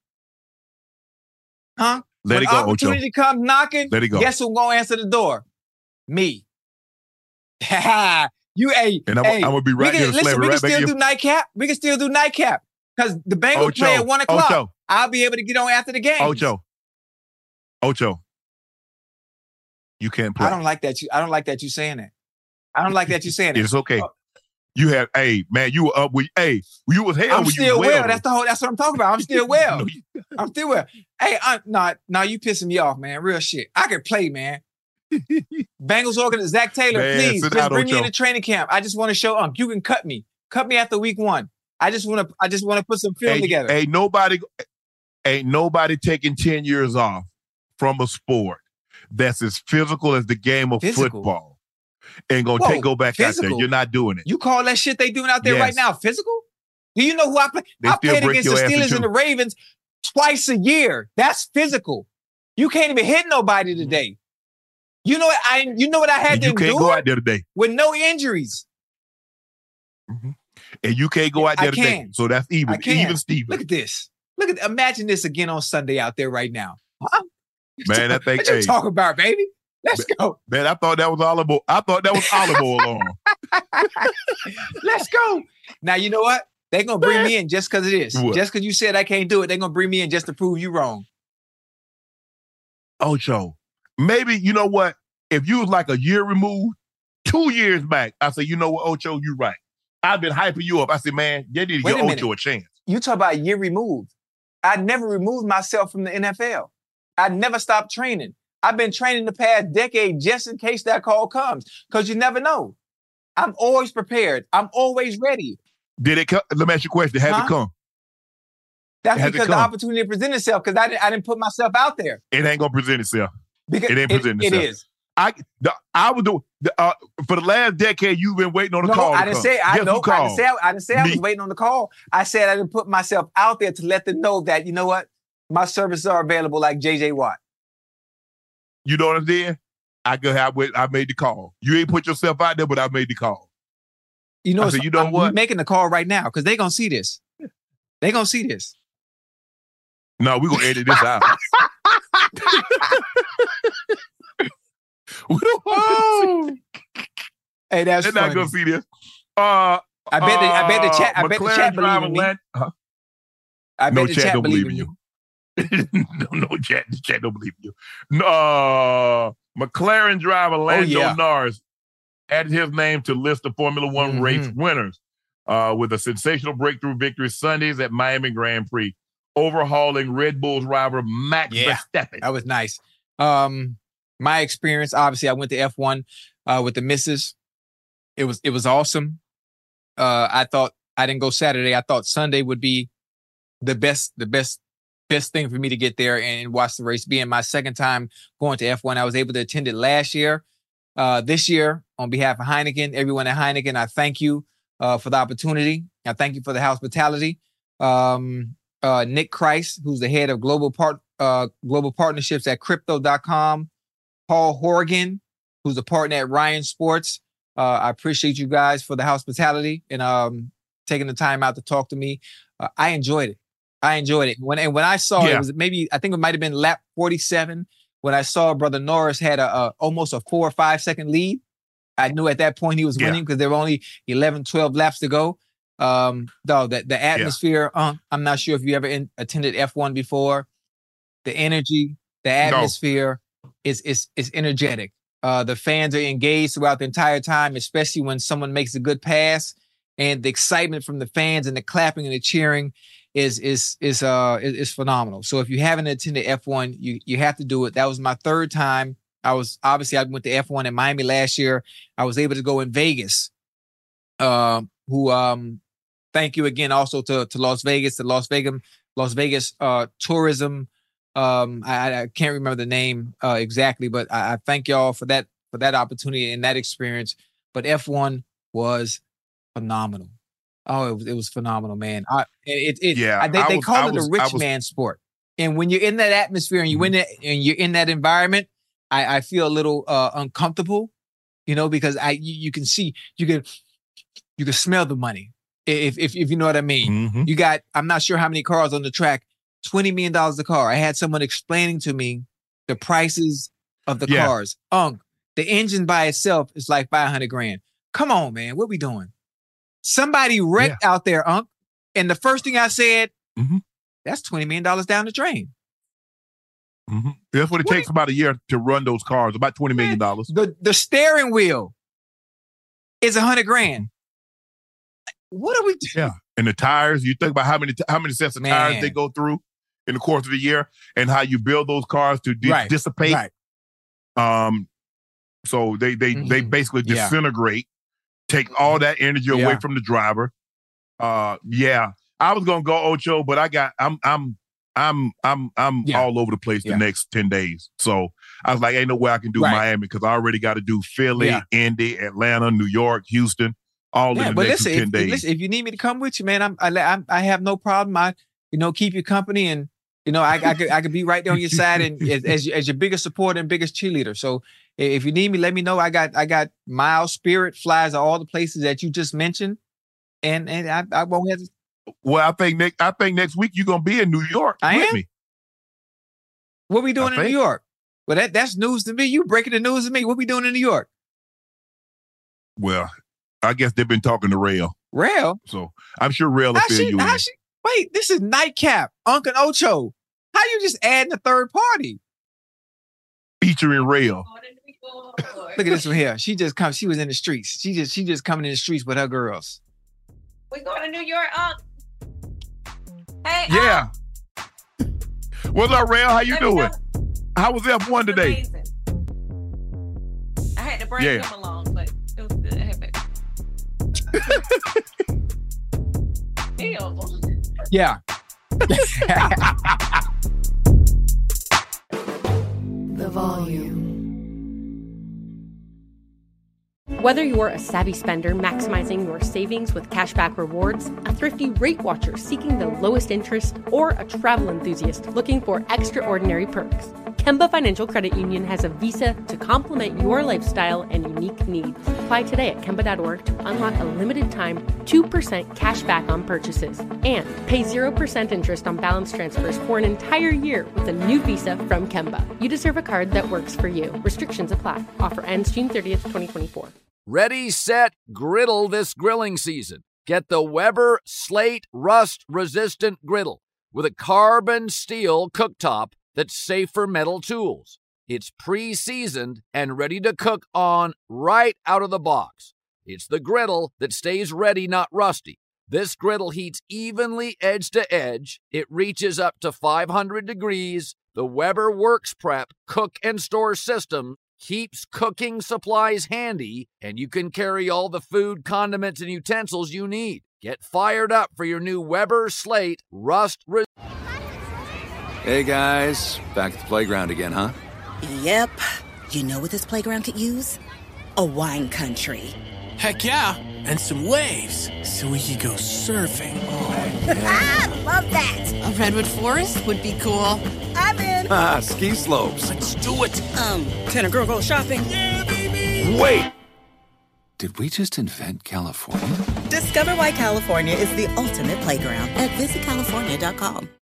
Huh? Let it go, Ocho. When opportunity comes knocking, let it go. Guess who's going to answer the door? Me. And I'm going to be right here. Listen, we can still do nightcap. We can still do nightcap because the Bengals play at 1 o'clock. Ocho. I'll be able to get on after the game. Ocho. You can't play. I don't like that you saying that. I don't like that you saying that. It's okay. You have, man, you were up with, you was hell. I'm still well. That's what I'm talking about. I'm still well. I'm still well. Hey, now you pissing me off, man. Real shit. I can play, man. Bengals organizer Zach Taylor, please just bring me into training camp. I just want to show you can cut me after week 1. I just want to put some film together. Ain't nobody taking 10 years off from a sport that's as physical as the game of football. And go back physical. out there. You're not doing it. You call that shit they doing out there right now physical? Do you know who I play? I played against the Steelers and the Ravens twice a year. That's physical. You can't even hit nobody today. You know what I had to endure? You can't go out there today with no injuries. Mm-hmm. And you can't go out there today. So that's even Steven. Look at this. Imagine this again on Sunday out there right now. Huh? Man, that thing. What you talking about, baby? Let's go. Man, I thought that was olive oil. On. Let's go. Now, you know what? They're going to bring me in just because of this. What? Just because you said I can't do it, they're going to bring me in just to prove you wrong. Ocho, maybe, you know what? If you was like a year removed, 2 years back, I said, you know what, Ocho, you're right. I've been hyping you up. I said, man, you need to give Ocho a chance. You talk about a year removed. I never removed myself from the NFL. I never stopped training. I've been training the past decade just in case that call comes because you never know. I'm always prepared. I'm always ready. Did it come? Let me ask you a question. Has it come? That's because the opportunity presented itself because I didn't put myself out there. It ain't going to present itself. Because it ain't presenting itself. It is. I would do for the last decade. You've been waiting on the call. I didn't say I didn't say I was waiting on the call. I said I didn't put myself out there to let them know that, you know what, my services are available like J.J. Watt. You know what I'm saying? I made the call. You ain't put yourself out there, but I made the call. You know, I'm making the call right now because they're going to see this. They're going to see this. No, we're going to edit this out. We don't want to see. Hey, that's They're funny. not going to see this. I bet the chat believe in me. I bet the chat believe in you. No, chat don't believe you. McLaren driver Lando Norris added his name to list of Formula One race winners with a sensational breakthrough victory Sundays at Miami Grand Prix, overhauling Red Bull's driver Max Verstappen. That was nice. My experience, obviously, I went to F1 with the missus. It was awesome. I thought I didn't go Saturday. I thought Sunday would be the best thing for me to get there and watch the race. Being my second time going to F1, I was able to attend it last year. This year, on behalf of Heineken, everyone at Heineken, I thank you for the opportunity. I thank you for the hospitality. Nick Christ, who's the head of global partnerships at Crypto.com. Paul Horgan, who's a partner at Ryan Sports. I appreciate you guys for the hospitality and taking the time out to talk to me. I enjoyed it. When I saw it was I think it might have been lap 47 when I saw Brother Norris had almost a 4 or 5 second lead. I knew at that point he was winning because there were only 11, 12 laps to go. Though the atmosphere, I'm not sure if you ever attended F1 before. The energy, the atmosphere is energetic. The fans are engaged throughout the entire time, especially when someone makes a good pass, and the excitement from the fans and the clapping and the cheering is phenomenal. So if you haven't attended F1, you have to do it. That was my third time. I went to F1 in Miami last year. I was able to go in Vegas. Thank you again also to Las Vegas, Las Vegas tourism. I can't remember the name exactly, but I thank y'all for that opportunity and that experience. But F1 was phenomenal. Oh, it was phenomenal, man. They call it a rich man sport. And when you're in that atmosphere and you're in that environment, I feel a little uncomfortable, because you can see, you can smell the money. If you know what I mean. Mm-hmm. I'm not sure how many cars on the track, $20 million a car. I had someone explaining to me the prices of the cars. The engine by itself is like $500,000. Come on, man. What we doing? Somebody wrecked out there, and the first thing I said, that's $20 million down the drain. Mm-hmm. That's what it takes about a year to run those cars, about $20 million. The steering wheel is $100,000. What are we doing? Yeah. And the tires, you think about how many sets of tires they go through in the course of the year and how you build those cars to dissipate. Right. So they basically disintegrate, take all that energy away from the driver. I was gonna go Ocho, but I'm all over the place the next 10 days. So I was like, ain't no way I can do Miami because I already got to do Philly, Indy, Atlanta, New York, Houston, all in the next 10 days. Listen, if you need me to come with you, man, I have no problem. I keep you company, and I could be right there on your side and as your biggest supporter and biggest cheerleader. So if you need me, let me know. I got Miles, Spirit, flies all the places that you just mentioned, and I won't have to. Well, I think next week you're gonna be in New York with me. What we doing in New York? Well, that's news to me. You breaking the news to me. What we doing in New York? Well, I guess they've been talking to Rail. Rail? So I'm sure Rail will fill you in. Wait, this is Nightcap, Unc and Ocho. How you just adding a third party? Featuring Rail. Look at this one here. She was in the streets. She just coming in the streets with her girls. We going to New York, Unc? Hey, yeah. What's up, Rail? How you doing? How was F1 today? Amazing. I had to bring them along, but it was good. Yeah. The volume. Whether you're a savvy spender maximizing your savings with cashback rewards, a thrifty rate watcher seeking the lowest interest, or a travel enthusiast looking for extraordinary perks, Kemba Financial Credit Union has a visa to complement your lifestyle and unique needs. Apply today at Kemba.org to unlock a limited time 2% cash back on purchases and pay 0% interest on balance transfers for an entire year with a new visa from Kemba. You deserve a card that works for you. Restrictions apply. Offer ends June 30th, 2024. Ready, set, griddle this grilling season. Get the Weber Slate Rust-Resistant Griddle with a carbon steel cooktop that's safe for metal tools. It's pre-seasoned and ready to cook on right out of the box. It's the griddle that stays ready, not rusty. This griddle heats evenly edge to edge. It reaches up to 500 degrees. The Weber Works Prep cook and store system keeps cooking supplies handy, and you can carry all the food, condiments, and utensils you need. Get fired up for your new Weber Slate Rust. Hey guys, back at the playground again, huh? Yep. You know what this playground could use? A wine country. Heck yeah, and some waves so we could go surfing. Oh, yeah. Love that. A redwood forest would be cool. I'm in. Ski slopes. Let's do it. Can a girl go shopping? Yeah, baby. Wait. Did we just invent California? Discover why California is the ultimate playground at visitcalifornia.com.